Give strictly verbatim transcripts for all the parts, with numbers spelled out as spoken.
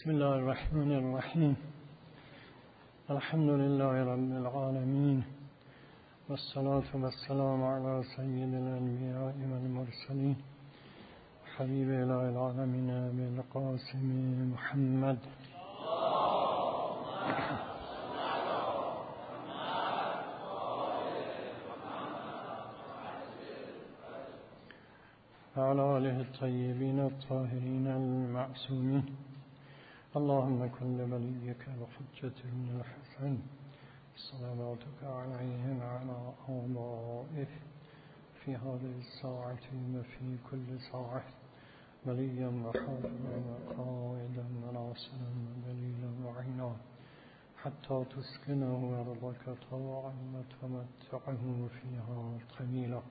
بسم الله الرحمن الرحیم. الحمد لله رب العالمین والصلاة والسلام علی سید الانبیاء والمرسلین حبیب اله العالمین بالقاسم محمد. وعلى آله الطيبين الطاهرين المعصومين. اللهم كن لوليك الحجة بن الحسن صلواتك عليه وعلى آبائه في هذه الساعة وفي كل ساعة وليا وحافظا وقائدا وناصرا ودليلا وعينا حتى تسكنه أرضك طوعا وتمتعه فيها قليلا.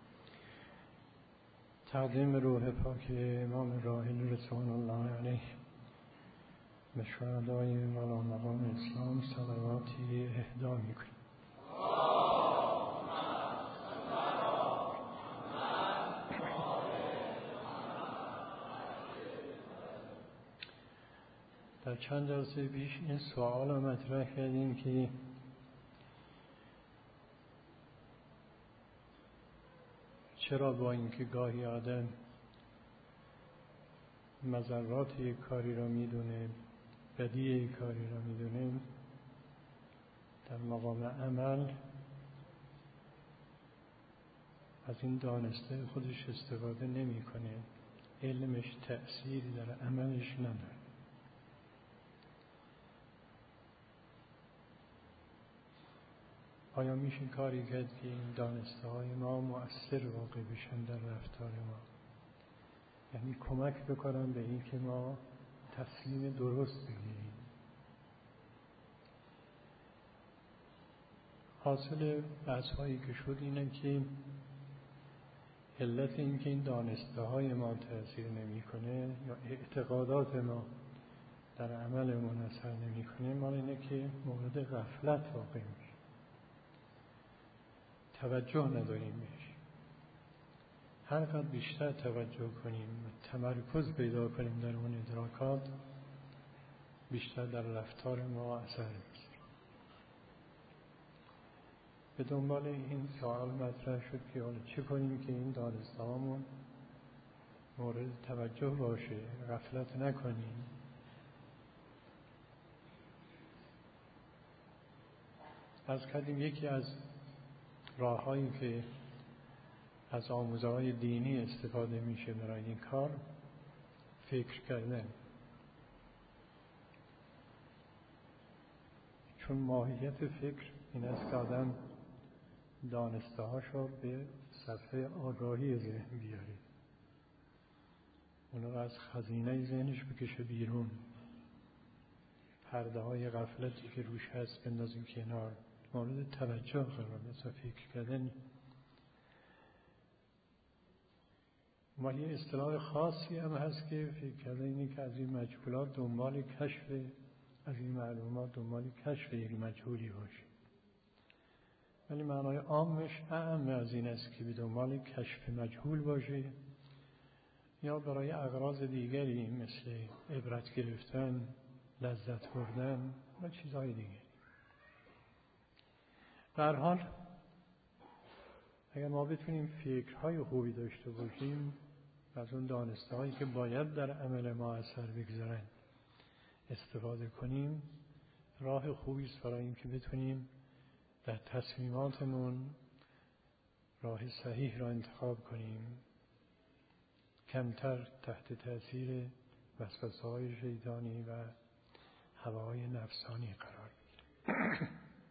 تقدیم روح پاک امام راحل رضوان الله علیه به شهدای ولامقام اسلام صلواتی اهدا میکنیم. در چند جلسه پیش این سوال رو مطرح کردیم که چرا با اینکه گاهی آدم مضرات یک کاری را میدونه، بدی یک کاری را میدونه، در مقام عمل از این دانسته خودش استفاده نمیکنه، علمش تأثیری در عملش نداره. آیا میشه کاری کرد که این دانسته های ما مؤثر واقع بشن در رفتار ما، یعنی کمک بکنن به این که ما تصمیم درست بگیریم؟ حاصل بحث هایی که شد اینه که علت این که این دانسته های ما تأثیر نمی کنه یا اعتقادات ما در عملمون اثر نمی کنه مال اینه که مورد غفلت واقع میشه، توجه نداریم بهش. هر قدر بیشتر توجه کنیم و تمرکز پیدا کنیم در اون ادراکات، بیشتر در رفتار ما اثر می‌گذاره. به دنبال این سوال مطرح شد که حالا چه کنیم که این دانسته هامون مورد توجه باشه، غفلت نکنیم. از کردیم یکی از راه‌هایی که از آموزه‌های دینی استفاده میشه برای این کار فکر کردن، چون ماهیت فکر این است که آدم دانسته هاشو به صفحه آگاهی ذهن بیاره، اونو رو از خزینه ذهنش بکشه بیرون، پرده های غفلتی که روش هست بندازیم کنار، مورد توجه قرار بده. فکر کردن ما یه اصطلاح خاصی هم هست که فکر کردن اینه که از این مجهولات دنبال کشف، از این معلومات دنبال کشف یک مجهولی باشه، ولی معنای عامش اعم از این است که به دنبال کشف مجهول باشه یا برای اغراض دیگری مثل عبرت گرفتن، لذت بردن و چیزهای دیگری. در حال اگر ما بتونیم فکرهای خوبی داشته باشیم از اون دانسته هایی که باید در عمل ما اثر بگذارن استفاده کنیم، راه خوبی است برای این که بتونیم در تصمیماتمون راه صحیح را انتخاب کنیم، کمتر تحت تأثیر وسوسه های شیطانی و هواهای نفسانی قرار بگیریم.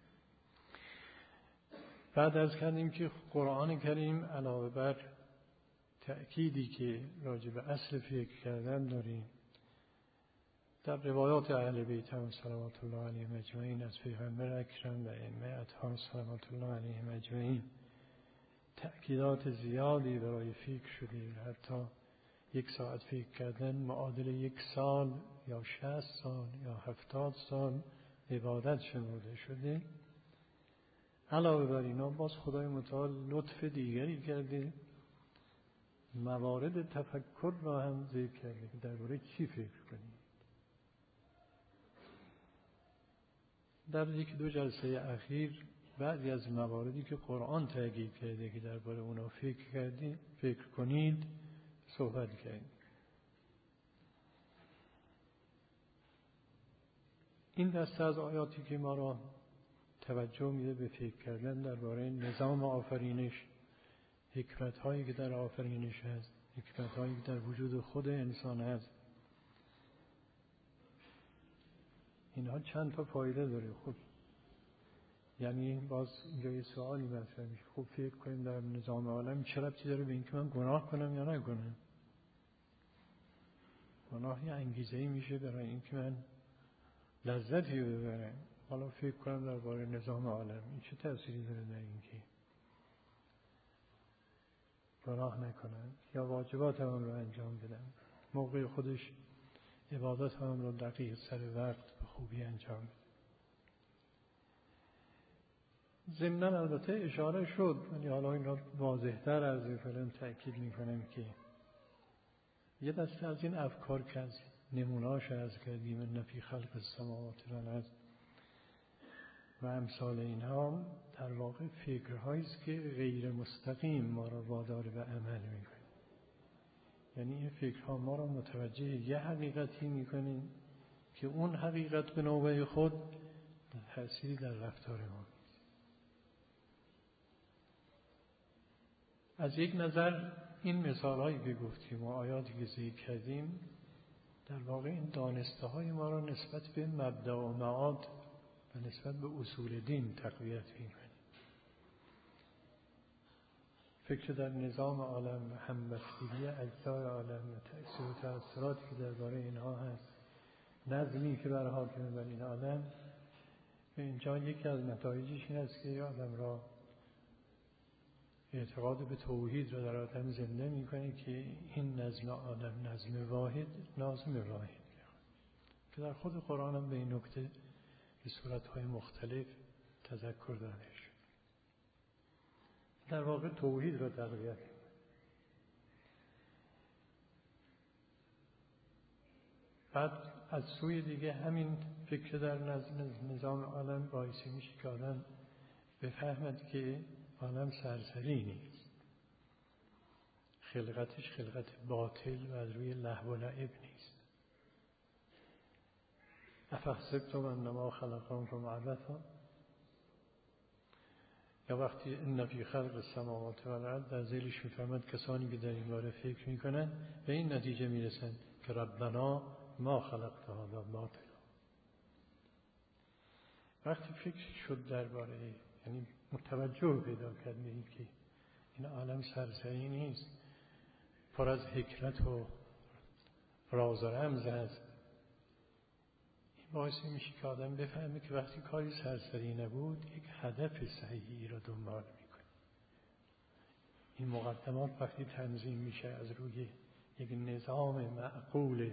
بعد از کردیم که قرآن کریم علاوه بر تأکیدی که راجع به اصل فکر کردن داریم در روایات اهل بیت هم صلوات الله علیهم اجمعین از پیغمبر اکرم و ائمه اطهار صلوات الله علیهم اجمعین تأکیدات زیادی برای فکر شده. حتی یک ساعت فکر کردن معادل یک سال یا شصت سال یا هفتاد سال عبادت شمرده شده. علاوه بر اینا باز خدای متعال لطف دیگری کرده، موارد تفکر را هم ذکر کرده که درباره چی فکر کنید. در یک دو جلسه اخیر بعضی از مواردی که قرآن تاکید کرده که درباره اونا فکر کردید، فکر کنید، صحبت کردید. این دسته از آیاتی که ما را توجه میده به فکر کردن درباره نظام آفرینش، حکمت هایی که در آفرینش هست، حکمت هایی که در وجود خود انسان هست، اینها چند تا فایده داره. خب یعنی باز اینجا یه سوالی مطرح میشه، خب فکر کنیم در نظام عالم چه ربطی داره به اینکه من گناه کنم یا نکنم؟ گناه یه انگیزه‌ای میشه برای اینکه من لذتی ببرم. حالا فکر کنم درباره نظام عالم این چه تأثیری داره در اینکه گناه نکنم یا واجبات هم رو انجام بدم، موقع خودش عبادت هم رو دقیق سر وقت به خوبی انجام بدم. ضمناً البته اشاره شد، ولی حالا این را واضح‌تر از فعلا تأکید میکنم که یه دسته از این افکار که از نمونه‌اش از کردیم، ان فی خلق السماوات و الارض و امثال اینها، در واقع فکرهایی است که غیر مستقیم ما را وادار به عمل میکنه. یعنی این فکرها ما را متوجه یه حقیقتی میکنه که اون حقیقت به نوبه خود تأثیری در رفتار ما. از یک نظر این مثالهایی که گفتیم و آیاتی که ذکر کردیم در واقع این دانسته های ما را نسبت به مبدأ و معاد و نسبت به اصول دین تقویت میکنه. فکر در نظام عالم و همبستگی اجزای عالم و تأثیر و تأثیراتی که درباره اینها هست، نظمی که بر حاکم بر این عالم، به اینجا یکی از نتایجش این است که آدم را اعتقاد به توحید را در آدم زنده میکنه که این نظم عالم نظم واحد، ناظم واحد که در خود قرآن هم به این نکته به صورتهای مختلف تذکر داده شد. در واقع توحید را تقویت میکنه. بعد از سوی دیگه همین فکر در نظام عالم باعث میشه که آدم بفهمد که عالم سرسری نیست، خلقتش خلقت باطل و از روی لهو و لعب نیست. افحسبتم انما خلقناکم عبثا، یا وقتی ان فی خلق السماوات و الارض در ذیلش میفهمد کسانی که در این باره فکر میکنن به این نتیجه میرسن که ربنا ما خلقت هذا باطلا. وقتی فکر شد درباره، یعنی متوجه پیدا کرد به این که این عالم سرسری نیست، پر از حکمت و راز و رمز است، این باعث میشه که آدم بفهمه که وقتی کاری سرسری نبود یک هدف صحیحی را دنبال میکنه. این مقدمات وقتی تنظیم میشه از روی یک نظام معقول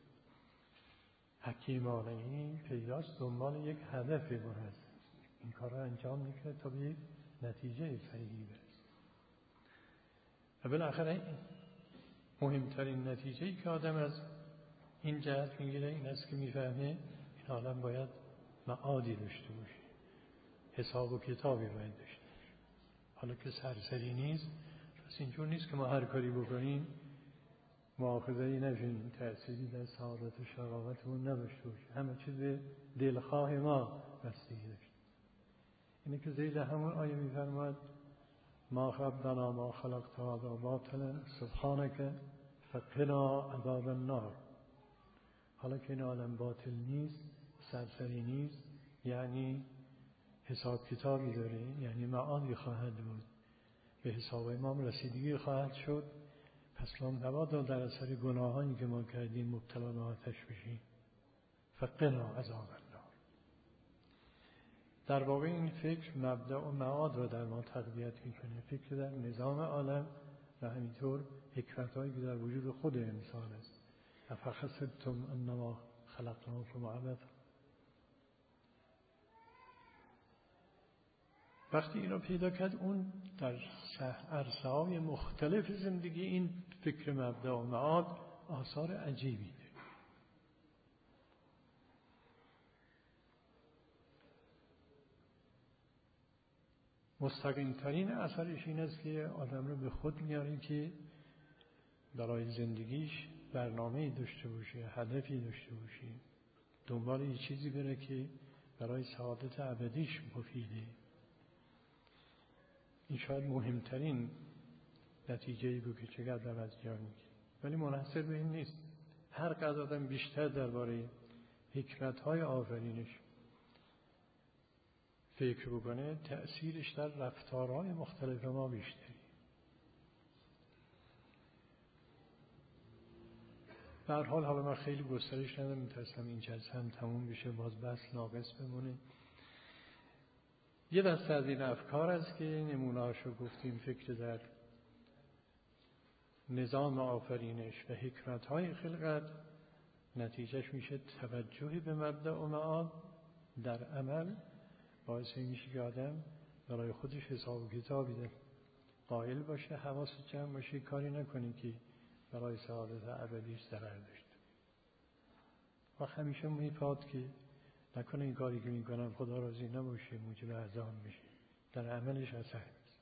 حکیمانه، این پیداست دنبال یک هدف مراد، این کار را انجام میکنه تا به یک نتیجه صحیحی برسه. و بالاخره مهمترین نتیجه‌ای که آدم از این جهت میگیره این است که میفهمه این عالم باید معادی داشته باشه، حساب و کتابی باید داشته باشه. حالا که سرسری نیست، پس اینجور نیست که ما هر کاری بکنیم مؤاخذه‌ای نشیم، تأثیری در سعادت و شقاوتمون نداشته باشه، همه چیز به دلخواه ما بستگی داشته. اینه که ذیل همون آیه میفرماد ما ربنا ما خلقت هذا باطلا سبحانك فقنا عذاب النار. حالا که این عالم باطل نیست، سرسری نیست، یعنی حساب کتابی داره، یعنی معادی خواهد بود، به حساب امام رسیدگی خواهد شد. پس ما نباید در اثر گناهانی که ما کردیم مبتلا به آتش بشیم. فقنا عذاب النار. در واقع این فکر مبدأ و معاد را در ما تقویت میکنه، فکر در نظام عالم و همینطور حکمت‌هایی که در وجود خود انسان است. افحسبتم انما خلقناکم عبثا. وقتی این را پیدا کرد، اون در عرصه‌های مختلف زندگی این فکر مبدأ و معاد آثار عجیبی داره. مستقیم ترین اثرش این است که آدم رو به خود میاره که برای زندگیش برنامه‌ای داشته باشه، هدفی داشته باشه، دنبال یه چیزی بره که برای سعادت ابدیش مفیده. این شاید مهمترین نتیجه‌ای بود که چقدر از جان میگیره. ولی منحصر به این نیست. هر قدر آدم بیشتر درباره حکمت‌های آفرینش فکر بکنه، تأثیرش در رفتارهای مختلف ما بیشتری. به هر حال حالا من خیلی گسترش ندارم، میترسم این جلسه هم تموم بشه باز بس ناقص بمونه. یه دسته از این افکار است که نمونه‌هاشو گفتیم، فکر در نظام آفرینش و حکمت‌های خلقت، نتیجهش میشه توجهی به مبدأ و معاد در عمل، باعث میشه که آدم برای خودش حساب و کتابی قائل باشه، حواس جمع باشه، کاری نکنه که برای سعادت ابدیش ضرر داشته. و همیشه میپاد که نکنه این کاری که میکنم خدا راضی نباشه، موجب عذاب میشه، در عملش اثر نیست.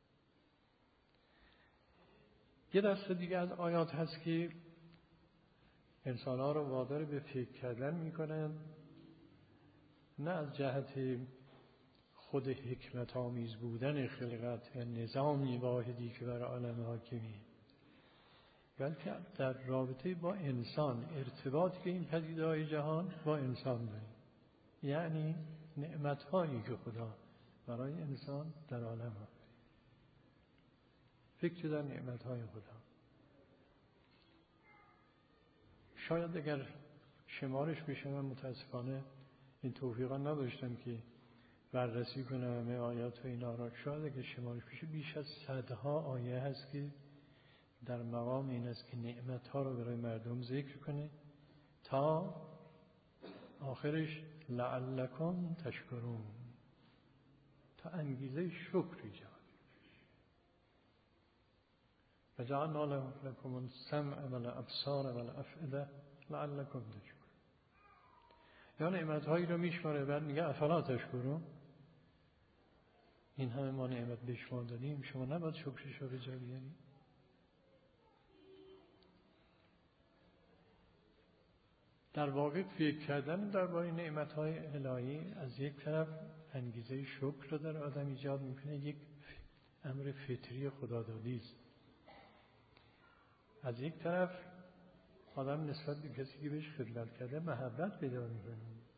یه دسته دیگه از آیات هست که انسان‌ها رو وادار به فکر کردن میکنن، نه از جهت خود حکمت آمیز بودن خلقت و نظامی واحدی که بر عالم حاکمی، بلکه در رابطه با انسان، ارتباطی که این پدیده‌های جهان با انسان داره، یعنی نعمت‌هایی که خدا برای انسان در عالم آفرید. فکر در نعمت‌های خدا. شاید اگر شمارش بشه، من متاسفانه این توفیقا نداشتم که بررسی کنم همه آیات و اینا را، شاید اگر شمارش بشه بیش از صدها آیه هست که در مقام این است که نعمت‌ها رو برای مردم ذکر کنه تا آخرش لعلکم تشکرون، تا انگیزه شکر ایجاد. و جعلنا لکم السمع والابصار والافئده لعلکم تشکرون. یا نعمت‌هایی رو میشماره بعد میگه افلا تشکرون، این همه ما نعمت به شما دادیم، شما نباید شکرش رو به جا بیارید؟ در واقع فکر کردن درباره نعمت‌های الهی از یک طرف انگیزه شکر رو در آدم ایجاد میکنه، یک امر فطری خدادادی است. از یک طرف آدم نسبت به کسی که بهش خدمت کرده محبت پیدا میکنه.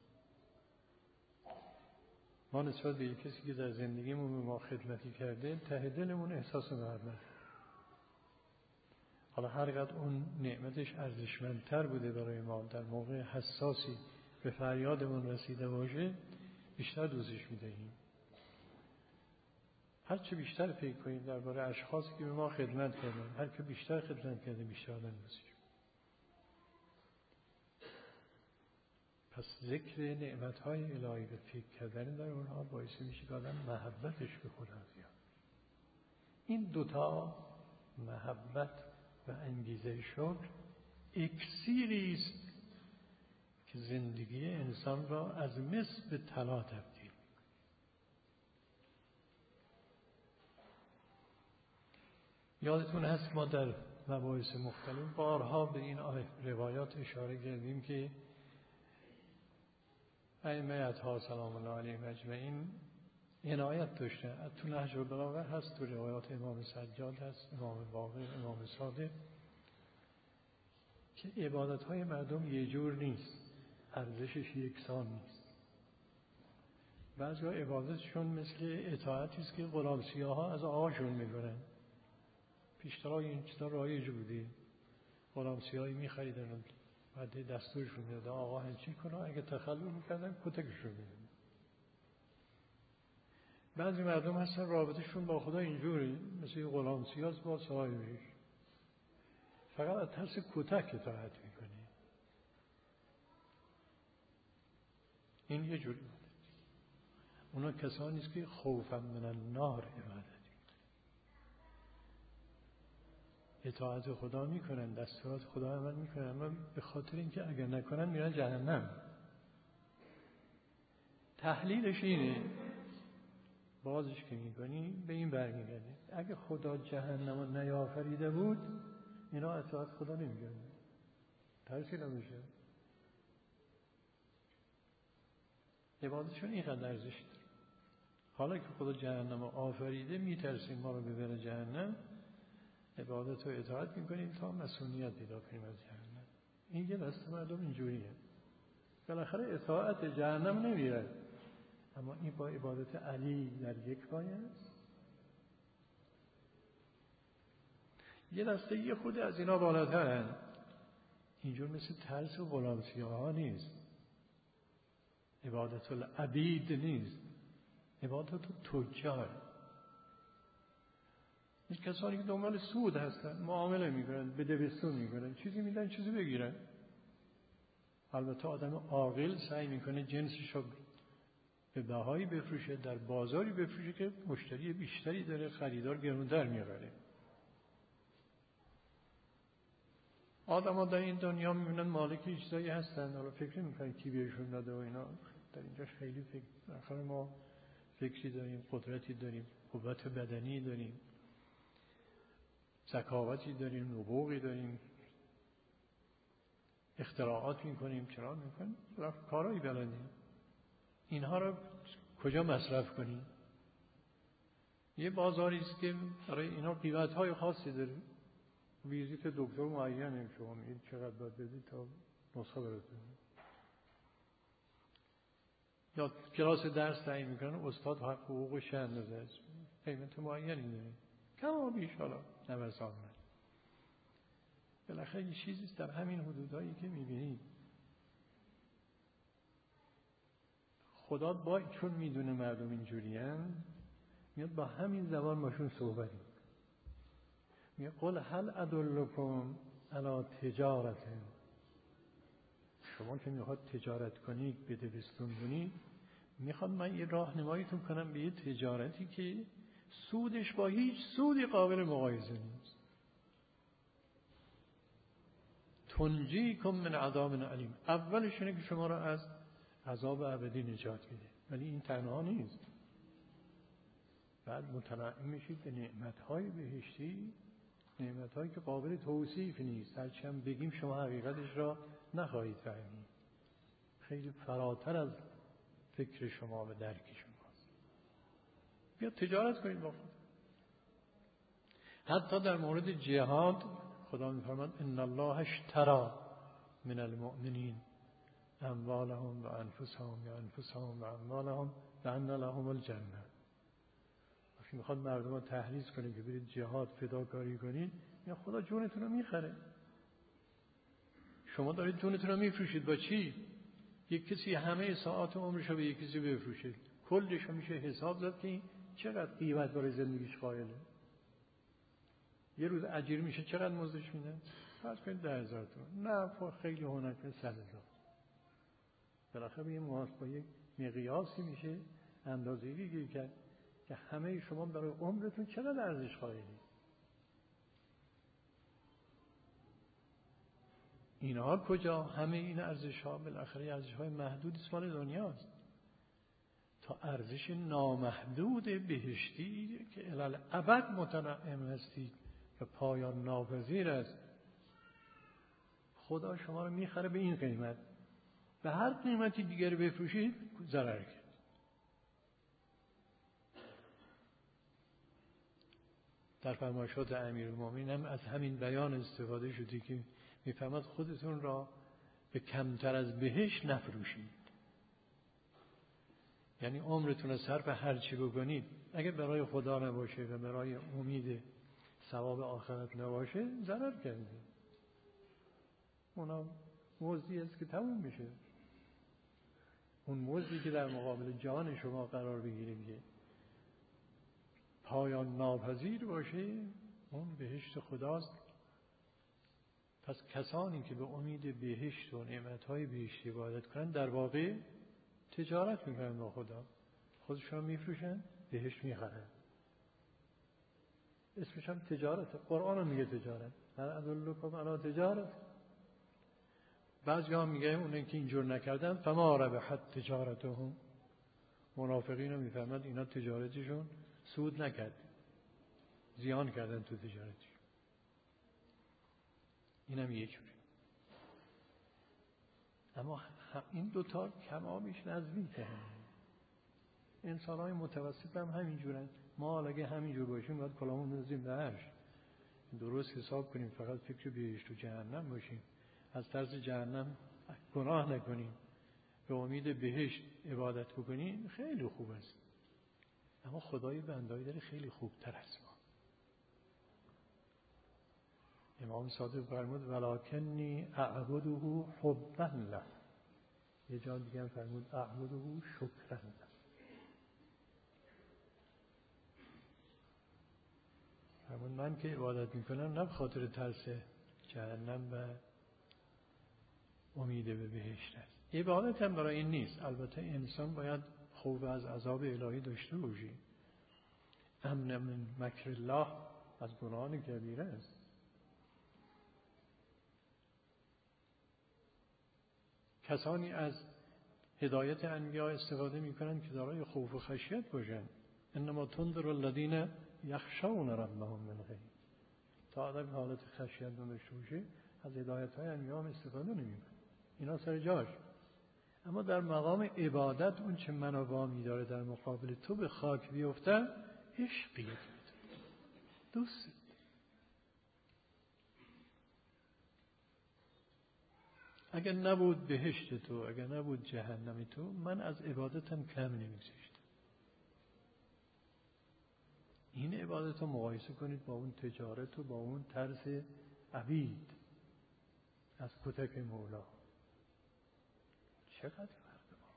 ما نسبت به کسی که در زندگیمون به ما خدمتی کرده، ته دلمون احساس محبت. حالا هر قدر اون نعمتش ارزشمندتر بوده برای ما، در موقع حساسی به فریادمون رسیده باشه، بیشتر دوستش می‌دهیم. هر چه بیشتر فکر کنیم درباره اشخاصی که به ما خدمت کردن، هر که بیشتر خدمت کرده بیشتر آدم دوستش. پس ذکر نعمت‌های الهی و فکر کردن در اونها باعث میشه که آدم محبتش به خدا زیاد. این دوتا، محبت و انگیزه شکر، اکسیری است که زندگی انسان را از مس به طلا تبدیل. یادتون هست ما در مباحث مختلف بارها به این روایات اشاره کردیم که ائمه اطهار سلام الله علیهم اجمعین عنایت داشتن. تو نهج البلاغه هست، تو روایات امام سجاد هست، امام باقر، امام صادق، که عبادت‌های مردم یه جور نیست، ارزشش یکسان نیست. بعضی عبادتشون مثل اطاعتی است که غلام سیاها از آقاشون میکنن. پیشترها این چیزا رایج بوده، غلام سیاهی میخریدن، بعد دستورشون میدادن آقا هنچی کنه، اگه تخلف میکردن کتکشون میدادن. بعضی مردم هستن رابطشون با خدا اینجوری، مثل غلام سیاس با صاحبش، فقط از ترس کتک اطاعت میکنه. این یه جوری بود. اونا کسانی است که خوفا من النار عبادت اطاعت خدا میکنن، دستورات خدا عمل میکنن، اما به خاطر اینکه اگر نکنن میرن جهنم. تحلیلش اینه بازش که میکنی به این برمیگرده. اگه خدا جهنم رو نیافریده بود اینا اطاعت خدا نمیکردن، ترسی نمیشه. عبادتشون اینقدر ارزش داره. حالا که خدا جهنم رو آفریده میترسیم ما رو ببره جهنم، عبادت و اطاعت میکنیم تا مسئولیت پیدا کنیم از جهنم. این یه دسته مردم اینجوریه، بالاخره اطاعت جهنم نمیره، اما این با عبادت علی در یک پایه است. یه دسته یه خود از اینا بالاترن، اینجور مثل ترس و غلامسیاها نیست، عبادت العبید نیست، عبادت تجار. این کسانی که دنبال سود هستن، معامله میکنن، به دوستون میکنن، چیزی میدن چیزی بگیرن. البته آدم عاقل سعی میکنه جنسش رو به بهایی بفروشه، در بازاری بفروشه که مشتری بیشتری داره، خریدار گرونتر میبره. آدم ها در این دنیا میبینن مالک چیزایی هستن، حالا فکر نمیکنن کی بهشون داده و اینا. در اینجاش خیلی فکر، آخر ما فکری داریم، قدرتی داریم، قوت بدنی داریم، ذکاوتی داریم، نبوغی داریم، اختراعات میکنیم، چرا میکنیم، کارهایی بلدیم. اینها رو کجا مصرف کنیم؟ یه بازاری است که برای اینا قیمت‌های خاصی داره. ویزیت دکتر معینه، شما میگید چقدر باید بدید تا نسخه براتون. یا کلاس درس تعیین میکنن، استاد حق حقوقش اندازه است، قیمت معینی داره، کم و بیش حالا نوسان. بالاخره یه چیزی در همین حدودایی که میبینید. خدا با چون میدونه مردم اینجورین، میاد با همین زبان باشون صحبت میکنه. میگه قل هل ادلکم علی تجارت، شما که میخواد تجارت کنید، بده بستون کنید، میخواد من یه راهنماییتون کنم به یه تجارتی که سودش با هیچ سودی قابل مقایسه نیست. تنجیکم من عذاب علیم، اولش اینه که شما را از عذاب ابدی نجات میده، ولی این تنها نیست. بعد متنعم میشید به نعمت‌های بهشتی، نعمت‌هایی که قابل توصیف نیست، هرچی هم بگیم شما حقیقتش را نخواهید فهمید. خیلی فراتر از فکر شما و درک شماست. بیا تجارت کنید با خود. حتی در مورد جهاد خدا می‌فرماید ان الله اشتری من المؤمنین اموالهم و انفسهم و انفسهم و اموالهم و ان لهم الجنه. وقتی میخواد مردم رو تحریض کنه که برید جهاد فداکاری کنید، یا خدا جونتون رو میخره. شما دارید جونتون رو میفروشید با چی؟ یک کسی همه ساعات عمرش رو به یک کسی بفروشه، کلش رو میشه حساب زد که این چقدر قیمت برای زندگیش قائله. یه روز اجیر میشه چقدر مزدش میدن؟ فرض کنید ده هزار تومان. نه خیلی هنر کنید صد هزار. بالاخره یه محاسبه یک مقیاسی میشه، اندازه‌گیری گیر کرد که همه شما برای عمرتون چقدر ارزش قائلید. اینها کجا؟ همه این ارزش ها بالاخره ارزش های محدود اسمال دنیاست، تا ارزش نامحدود بهشتی که الالعبد متنعم هستید و پایان ناپذیر است. خدا شما رو میخره به این قیمت، به هر قیمتی دیگر بفروشید ضرر کرد. در فرمایشات امیرالمومنین هم از همین بیان استفاده شده که میفهمد خودتون را به کمتر از بهشت نفروشید. یعنی عمرتون رو صرف هر چی بکنید، اگه برای خدا نباشه و برای امید ثواب آخرت نباشه ضرر کردید. اونا مزدی است که تموم میشه. اون مزدی که در مقابل جان شما قرار بگیره میگه پایان ناپذیر باشه، اون بهشت خداست. پس کسانی که به امید بهشت و نعمتهای بهشتی عبادت کنن در واقع تجارت میکنن با خدا، خودشون میفروشن، بهشت میخرن. اسمش هم تجارت. قرآن هم میگه تجارت. هل ادلکم علی تجارت. بعضی ها میگه اونایی که اینجور نکردن فما ربحت تجارتهم، منافقین رو میفهمد اینا تجارتشون سود نکرد، زیان کردن تو تجارتشون. اینم یه جوری. اما این دوتا کمابیش نزدیکه. انسان های متوسط هم همین جورن. ما حالا اگه همین جور باشیم باید کلامون بندازیم به عرش، درست حساب کنیم، فقط فکر بهشت و جهنم باشیم، از ترس جهنم گناه نکنیم، به امید بهشت عبادت بکنیم، خیلی خوب است. اما خدای بندایی داره خیلی خوبتر از ما. امام صادق فرمود ولکنی اعبده حبا له. یه جا دیگه هم فرمود اعبده شکرا له. فرمود من که عبادت میکنم نه به خاطر ترس جهنم و امید به بهشت است. عبادت هم برای این نیست. البته انسان باید خوف از عذاب الهی داشته باشی. امن من مکر الله از گناهان کبیره است. کسانی از هدایت انبیا استفاده میکنن که دارای خوف و خشیت باشن. انما تنذر الذین یخشون ربهم من غیب. تا آدم حالت خشیت داشته باشه از هدایت های انبیا هم استفاده نمیکنه. اینا سر جاش. اما در مقام عبادت اون چه منو وامی داره در مقابل تو به خاک بیفتن، عشقیت دوست. اگر نبود بهشت تو، اگر نبود جهنم تو، من از عبادتم کم نمیگذاشتم. این عبادت رو مقایسه کنید با اون تجارت و با اون ترس عبید از کتک مولا. چقدر فرق با.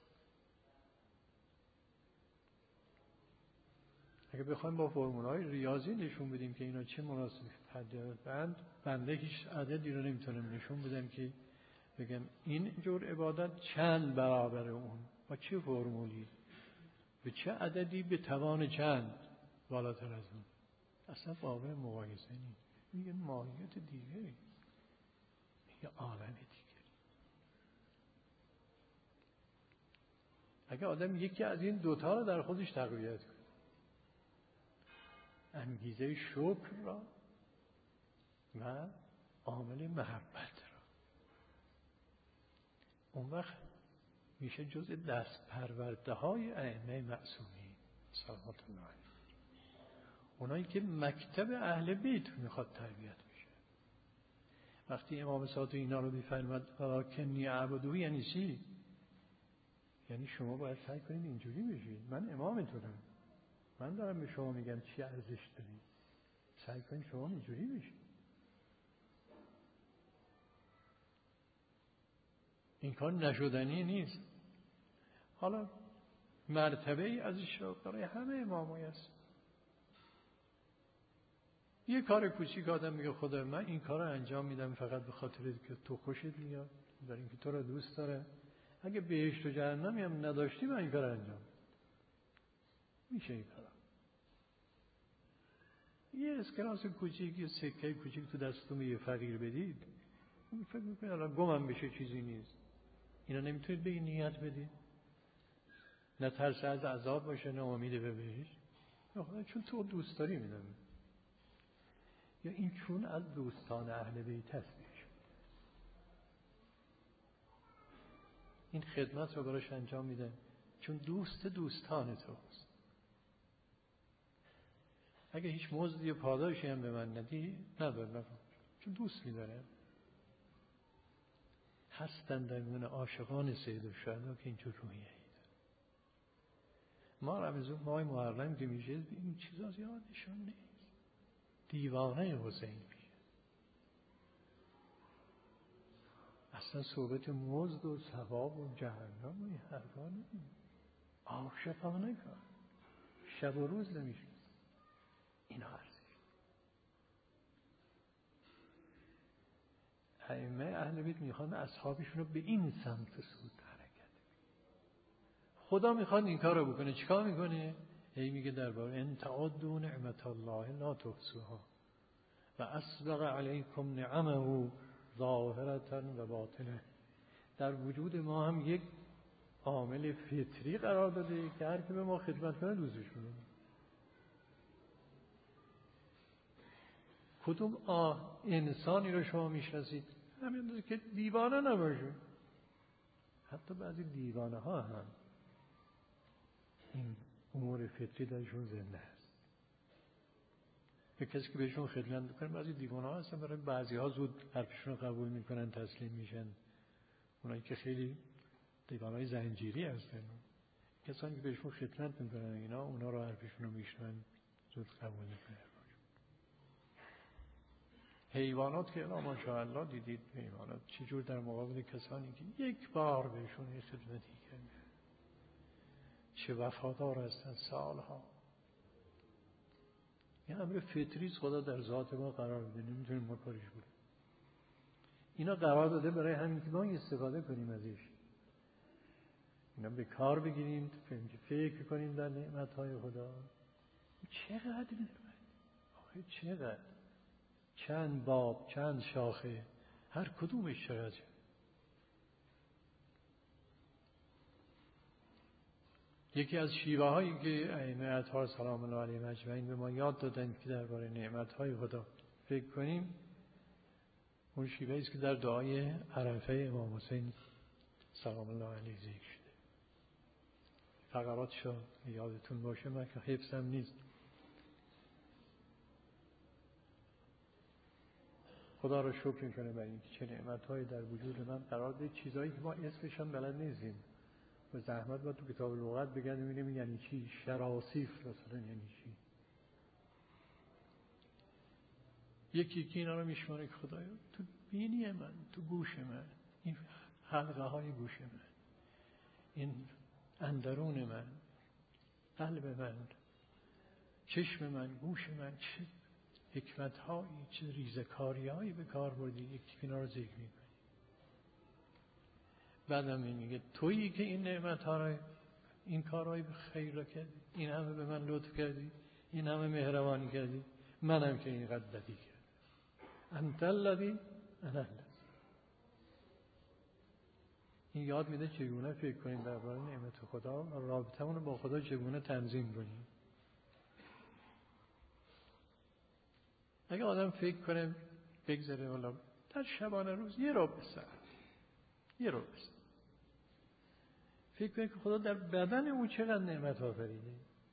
اگه بخوایم با فرمولهای ریاضی نشون بدیم که اینا چه مناسبی بند، بنده هیچ عددی رو نمیتونم نشون بدم که بگم این جور عبادت چند برابر اون، با چه فرمولی، به چه عددی، به توان چند بالاتر از اون. اصلا قابل مقایسه نیست. میگه ماهیت دیگری، میگه عالم دیگری. اگه آدم یکی از این دوتا رو در خودش تقویت کنه، انگیزه شکر را و عامل محبت را، اون وقت میشه جز دست پرورده های ائمه معصومین صلوات الله علیهم، اونایی که مکتب اهل بیت میخواد تربیت بشه. وقتی امام صادق اینا رو میفرماد ولکنی اعبده، یعنی چی؟ یعنی شما باید سعی کنید اینجوری بشید. من امامتونم، من دارم به شما میگم چی ارزش دارید، سعی کنید شما اینجوری بشید. این کار نشدنی نیست. حالا مرتبه ای از اشراق برای همه امامای است. یه کار کوچیک آدم میگه خدا من این کار رو انجام میدم فقط به خاطر که تو خوشت میاد، برای اینکه تو رو دوست داره. اگه بهشت و جهنمی هم نداشتی من این کار انجام میشه. این کار یه اسکناس کوچیک، یه سکه کوچیک تو دستتون یه فقیر بدید، اون فکر میکنه الان گمم بشه چیزی نیست. اینا نمیتونید به این نیت بدید، نه ترس از عذاب باشه نه امید به بهشت. چون تو دوست داری میدم، یا این چون از دوستان اهل بیت هست. این خدمت رو براش انجام میدن چون دوست دوستان توست. اگه هیچ مزدی و پاداشی هم به من ندی ندارم، چون دوست میدارم. هستن در میان عاشقان سید الشهدا که اینجور روحیه اید. ما رمضان ماه محرم که میشه این چیزا زیاد نشون نیست. دیوانه حسین میشه. اصلا صحبت مزد و ثواب و جهنم و این حرفا نیست. عاشقانه کار شب و روز نمیشه. اینا ارزش. ائمه اهل بیت میخوان اصحابشون رو به این سمت سود حرکت. خدا میخواد این کار رو بکنه. چیکار میکنه؟ هی میگه درباره ان تعدوا نعمت الله لا تحصوها و اسبغ علیکم نعمه ظاهرة و باطنه. در وجود ما هم یک عامل فطری قرار داده که هر کی به ما خدمت کنه دوستش می‌داریم. کدوم آه انسانی رو شما میشناسید همین که دیوانه نباشه؟ حتی بعضی دیوانه ها هم این امور فطری درشون زنده است. به کسی که بهشون خدمت میکنه بعضی دیوانه ها هستن، برای بعضی ها زود حرفشون رو قبول میکنن، تسلیم میشن. اونایی که خیلی دیوانه های زنجیری هستن، کسانی که بهشون خدمت میکنن اینا اونا رو حرفشون رو میشنن، زود قبول میکنن. حیوانات که الا ماشاءالله دیدید حیوانات چجور در مقابل کسانی که یک بار بهشون خدمتی کرده چه وفادار هستن سالها. این امر فطری خدا در ذات ما قرار بده، نمیتونیم ما کارش بکنیم. اینا قرار داده برای همین که ما استفاده کنیم ازش، اینا به کار بگیریم، فکر کنیم در نعمتهای خدا. چقدر نعمت، آخه چقدر، چند باب، چند شاخه، هر کدومش چقدر. یکی از شیوه هایی که ائمه اطهار سلام الله علیهم اجمعین به ما یاد دادن که درباره نعمت های خدا فکر کنیم، اون شیوه است که در دعای عرفه امام حسین سلام الله علیه ذکر شده. فقرات شو یادتون باشه، من که حفظم نیست. خدا رو شکر میکنه برای اینکه چه نعمت‌هایی در وجود من قرار داد، چیزایی که ما اسمش هم بلد نیستیم. به زحمت ما تو کتاب لغت بگردیم ببینیم یعنی چی. شراسیف مثلا یعنی چی. یکی که اینا رو میشماره که خدایا تو بینی من، تو گوش من، این حلقه های گوش من، این اندرون من، قلب من، چشم من، گوش من، چه حکمت هایی، چه ریزکاری هایی به کار بردی. یکی اینا رو ذکر میکنی. بعدم میگه تویی که این نعمت ها رو، این کارهای خیر رو کردی، این همه به من لطف کردی، این همه مهربانی کردی، منم که اینقدر بدی کردم. انت الذی انا الذی. این یاد میده چگونه فکر کنیم درباره نعمت خدا و رابطمون رو با خدا چگونه تنظیم کنیم. اگه آدم فکر کنه بگذره والا در شبانه روز یه ربع ساعت یه ربع ساعت فکر کنه که خدا در بدن او چقدر نعمت آفریده.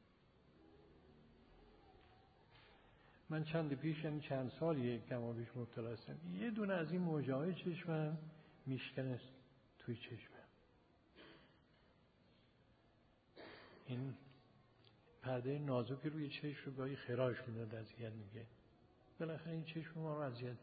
من چند پیش یعنی چند سالیه کما بیش مبتلا هستم، یه دونه از این موجهای چشمم میشکنه توی چشمم. این پرده نازکی روی چشم رو گاهی خراش میداد، اذیت میگه. بالاخره این چشم ما رو اذیت.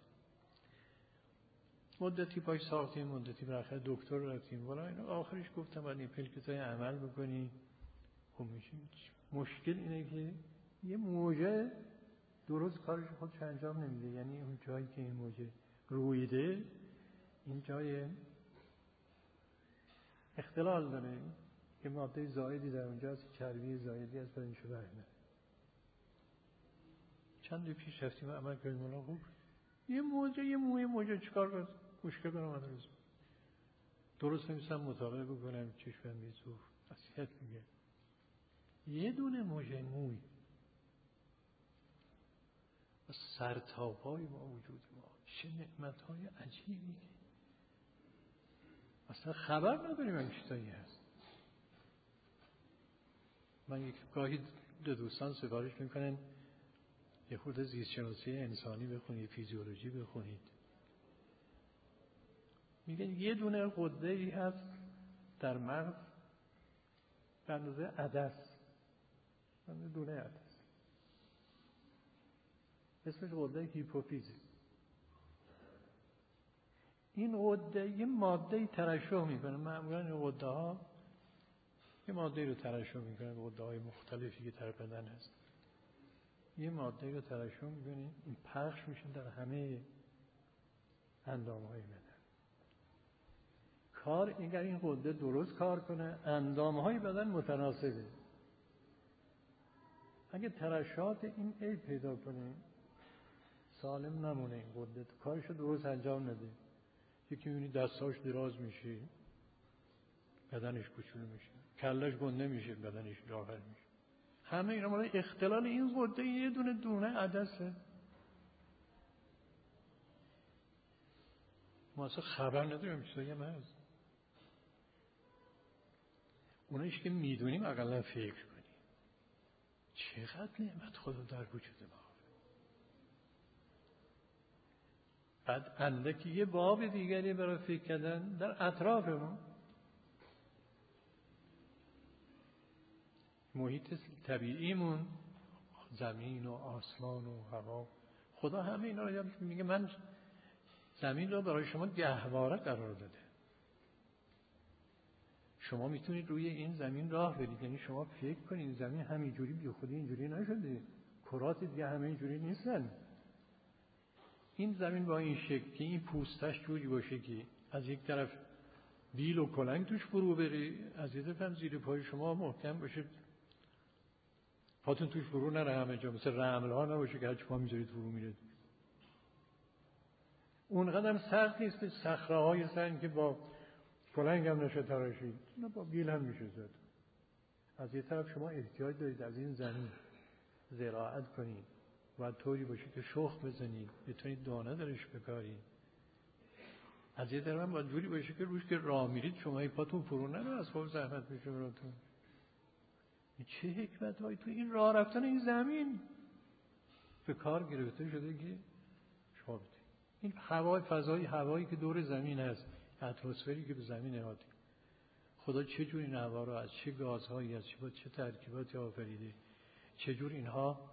مدتی پاش ساختیم، مدتی بالاخره دکتر رفتیم، والا اینو آخرش گفتم باید این پلکتای عمل بکنی خوب میشه. مشکل اینه که یه موجه درست کارش خودش انجام نمیده. یعنی اون جایی که این موجه رویده، این جای اختلال داره که ماده زائدی در اونجا هست، چربی زائدی از بدنشو برمی‌داره. چند پیش رفتیم و عمل کردیم، والا خوب یه موجه یه موی موجه چیکار کنم؟ مشکل برام نداره. درست نمیستم مطالعه بکنم، چشمم میسوخت، وصیت میگه یه دونه موجه موی و سرتاپای ما وجود ما، چه نعمت‌های عجیبی، اصلا خبر نداریم این چیزایی هست. من یک گاهی دو دوستان سفارش میکنن یه خورده زیست شناسی انسانی بخونید، فیزیولوژی بخونید. میگن یه دونه غده ای هست در مغز به اندازه عدس، به اندازه دونه عدس، اسمش غده هیپوفیزه. این غده یه ماده ترشح میکنه. معمولا این غده ها یه ماده رو ترشح میکنه، غده های مختلفی که در بدن هست. یه ماده رو ترشح میکنه، این پخش میشه در همه اندام های بدن. کار اگر این غده درست کار کنه، اندام های بدن متناسبه. اگه ترشحات این عیب پیدا کنه، سالم نمونه این غده، کارشو درست انجام نده. یکی میبینی دستاش دراز میشه، بدنش کوچولو میشه، کلش گنده میشه، بدنش لاغر میشه. همه اینا مال اختلال این غده یه دونه دونه عدسه. ما اصلا خبر نداریم چیزایی هست. اونایش که میدونیم اقلا فکر کنیم چقدر نعمت خدا در وجود ما. بعد اندکی یه باب دیگری برای فکر کردن در اطرافمون، محیط طبیعیمون، زمین و آسمان و هوا. خدا همه اینا رو میگه من زمین رو برای شما گهواره قرار داده. شما میتونید روی این زمین راه برید. یعنی شما فکر کنید زمین همینجوری بی خودی اینجوری نشده. کرات دیگه همه اینجوری نیستن. این زمین با این شکل که این پوستش جوری باشه که از یک طرف بیل و کلنگ توش فرو بره، از یه طرف هم زیر پای شما محکم باشه، پاتون توش فرو نره همه جا، مثل رمل ها نباشه که هر چی پا میذارید فرو میره. اونقدر سخت نیست. صخره های سنگ که با کلنگ هم نشه تراشید، نه با بیل هم میشه زد. از یه طرف شما احتیاج دارید از این زمین زراعت کنید و طوری باشه که شخم بزنید، بتونید دانه درش بکارید. از یه طرف هم باید جوری باشه که روش که راه میرید شما این پاتون فرو نره، از خوب زحمت بشه براتون. چه حکمت هایی تو این راه رفتن این زمین به کار گرفته شده که شما بدید. این هوای فضای هوایی که دور زمین هست، اتمسفری که به زمین احاطه، خدا چه جور این هوا رو از چه گازهایی، از چه با چه ترکیباتی آفریده، چه جور اینها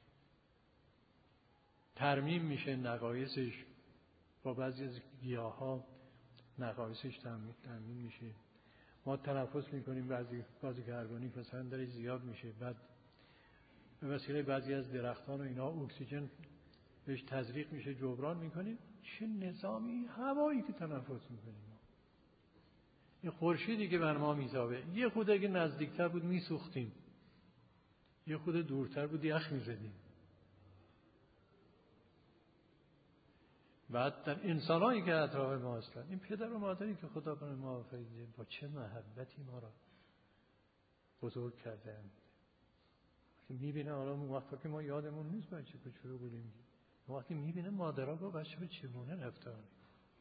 ترمیم میشه، نقایصش با بعضی از گیاها نقایصش ترمیم میشه. ما تنفس میکنیم بعضی گاز کربونیک مثلا داره زیاد میشه، بعد به وسیله بعضی از درختان و اینا اکسیژن بهش تزریق میشه، جبران میکنیم. چه نظامی هوایی که تنفس میکنیم. این خورشیدی که بر ما میتابه، یه خود اگه نزدیکتر بود میسوختیم، یه خود دورتر بود یخ میزدیم. بعد در انسانایی که اطراف ما هستن، این پدر و مادری که خدا برای ما آفریده، با چه محبتی ما را بزرگ کردن. میبینه حالا اون وقتا که ما یادمون نیست بچه کوچولو بودیم، وقتی میبینه مادرها با بچه به چگونه رفتار میکنن.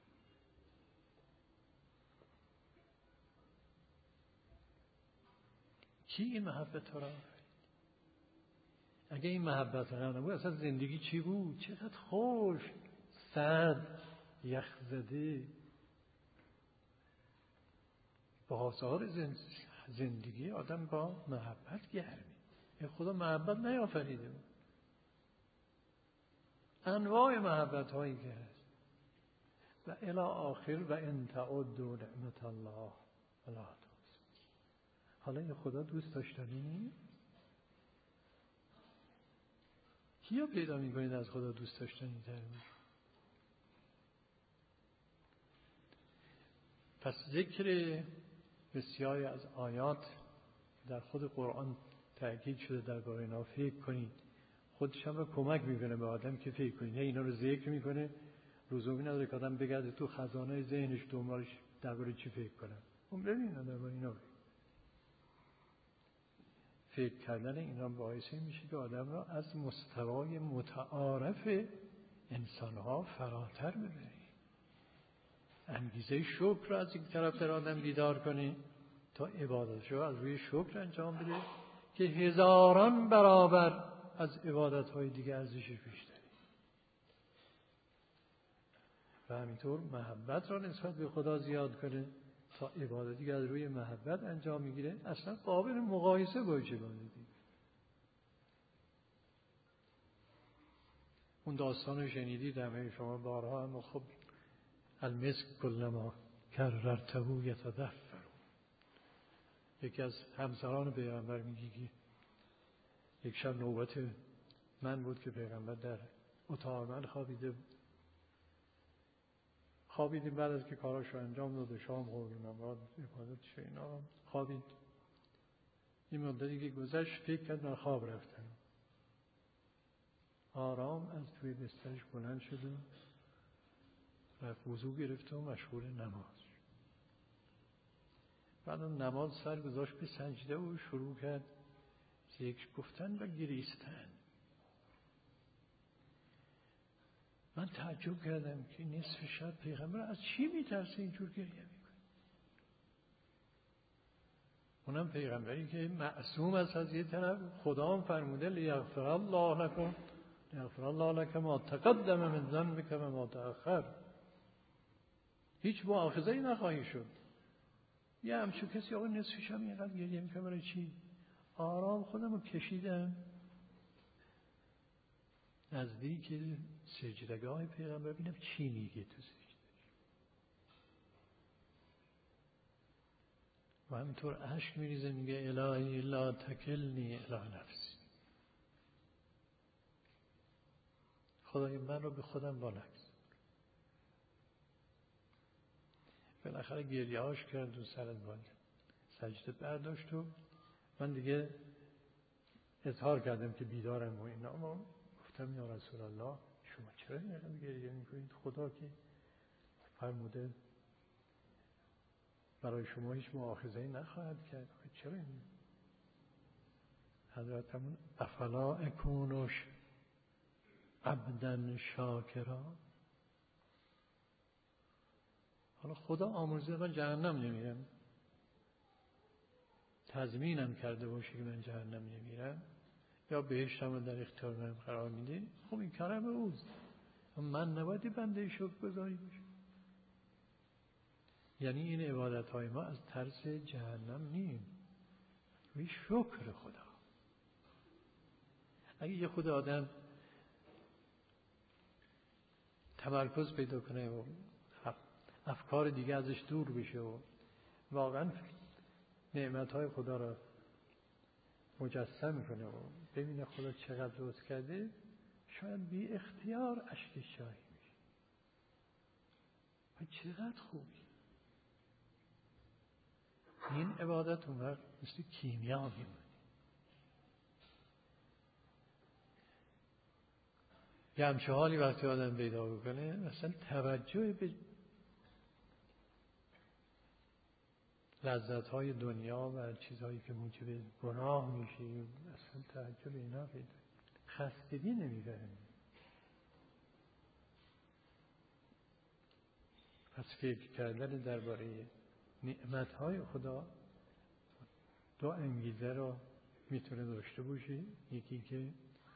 کی این محبت ها را آفرید؟ اگه این محبت ها نبود اصلا زندگی چی بود؟ چقدر خوش، سرد، یخزده. بازار زندگی آدم با محبت گرمی. این خدا محبت نیافریده بود. انواع محبت هایی که هست و الی آخر و ان تعدوا نعمت الله لا تحصوها. حالا این خدا دوست داشتنی نیست؟ کیا پیدا میکنید از خدا دوست داشتنی تر میشه؟ پس ذکر بسیاری از آیات در خود قرآن تأکید شده درباره اینا فکر کنید. خودش هم کمک میکنه به آدم که فکر کنید. اینا رو ذکر میکنه، لزومی نداره که آدم بگرده تو خزانه ذهنش دنبالش درباره چی فکر کنه. اون ببینه درباره اینا فکر کردن اینا باعث میشه که آدم را از مستوای متعارف انسانها فراتر ببره. انگیزه شکر را از یک طرف در آدم بیدار کنه تا عبادتش رو از روی شکر انجام بده که هزاران برابر از عبادت‌های دیگه ارزشش بیشتره. و همینطور محبت را نسبت به خدا زیاد کنه تا عبادتی که از روی محبت انجام میگیره اصلا قابل مقایسه باشه با دیگه. اون داستان رو شنیدید همه شما بارها، اما خب المسک کلما کررته یتدفر. یکی از همسران پیغمبر میگه که یک شب نوبت من بود که پیغمبر در اتاق من خوابیده بود. خوابیدیم بعد از که کاراش رو انجام داد، شام خوردیم، بعد عبادتش اینا خوابید. این مدتی که گذشت فکر کرد من خواب رفتم. آرام از توی بسترش بلند شد و رفت وضو گرفت و مشغول نماز. بعد نماز سر گذاشت به سجده و شروع کرد ذکر گفتن و گریستن. من تعجب کردم که نصف شب پیغمبر از چی میترسه اینجور گریه میکنه؟ اونم پیغمبری که معصوم است از یه طرف، خدا هم فرموده لیغفر الله لکم لیغفر الله لکم ما تقدم من ذنبک و ما تأخر، هیچ مؤاخذه‌ای نخواهی شد. یه همچون کسی آقا نصف شب اینقدر گریه میکنه برای چی؟ آرام خودم رو کشیدم نزدیک سجدگاه پیغمبر ببینم چی میگه تو سجده و همینطور اشک میریزه میگه الهی لا تکلنی الی نفسی، خدای من رو به خودم وانگذار. بالاخره گریه هاش کرد و سر از بالا سجده برداشت و من دیگه اظهار کردم که بیدارم و اینا، اما گفتم یا رسول الله شما چرا اینقدر گریه میکنید؟ خدا که فرموده برای شما هیچ مؤاخذه‌ای نخواهد کرد، چرا این؟ حضرتمون افلا اکونش عبدا شاکرا، حالا خدا آمرزیده من جهنم نمیرم، تضمینم کرده باشه که من جهنم نمیرم یا بهشتم رو در اختیار من قرار میده، خب این کرم اوست، من نباید بنده شکرگزاری باشم. یعنی این عبادت های ما از ترس جهنم نیم، روی شکر خدا. اگه یه خود آدم تمرکز پیدا کنه و افکار دیگه ازش دور بشه و واقعا نعمت های خدا را مجسم کنه و ببینه خدا چقدر لطف کرده، شاید بی اختیار اشک شاهی میشه و چقدر خوبی. این عبادت اون وقت مثل کیمیا میمونه. یه همچه حالی وقتی آدم پیدا بکنه مثلا توجه به لذت های دنیا و چیزهایی که موجب گناه میشه اصلا توجه به اینا پیدا، خستگی نمیبره. پس فکر کردن درباره نعمت های خدا دو انگیزه رو میتونه داشته باشه. یکی که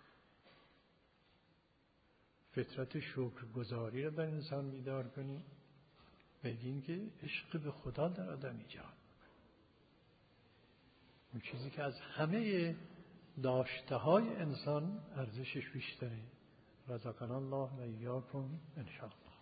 فطرت شکرگزاری رو در انسان بیدار کنی، بگین که عشق به خدا در آدم ایجاد کنه، اون چیزی که از همه داشته های انسان ارزشش بیشتره. رزقنا الله و ایاکم ان شاء الله.